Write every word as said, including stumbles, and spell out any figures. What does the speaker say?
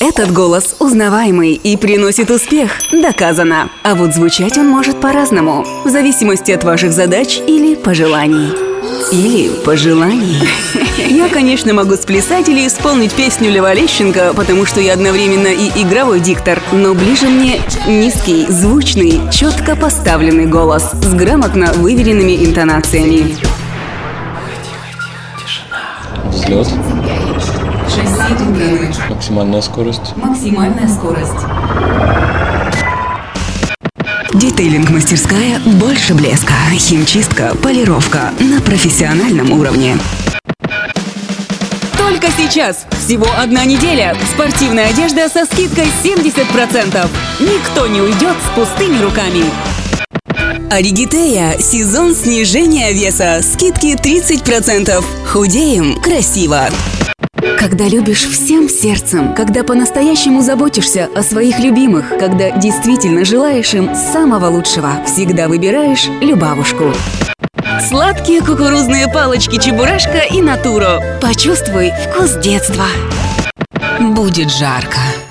Этот голос узнаваемый и приносит успех. Доказано. А вот звучать он может по-разному, в зависимости от ваших задач или пожеланий. Или пожеланий. Я, конечно, могу сплясать или исполнить песню Льва Лещенко, потому что я одновременно и игровой диктор. Но ближе мне низкий, звучный, четко поставленный голос с грамотно выверенными интонациями. Взлет. Максимальная скорость. Максимальная скорость. Детейлинг-мастерская «Больше блеска». Химчистка, полировка на профессиональном уровне. Только сейчас, всего одна неделя, спортивная одежда со скидкой семьдесят процентов. Никто не уйдет с пустыми руками. Оригитея. Сезон снижения веса. Скидки тридцать процентов. Худеем красиво. Когда любишь всем сердцем, когда по-настоящему заботишься о своих любимых, когда действительно желаешь им самого лучшего, всегда выбираешь Любавушку. Сладкие кукурузные палочки Чебурашка и Натуро. Почувствуй вкус детства. Будет жарко.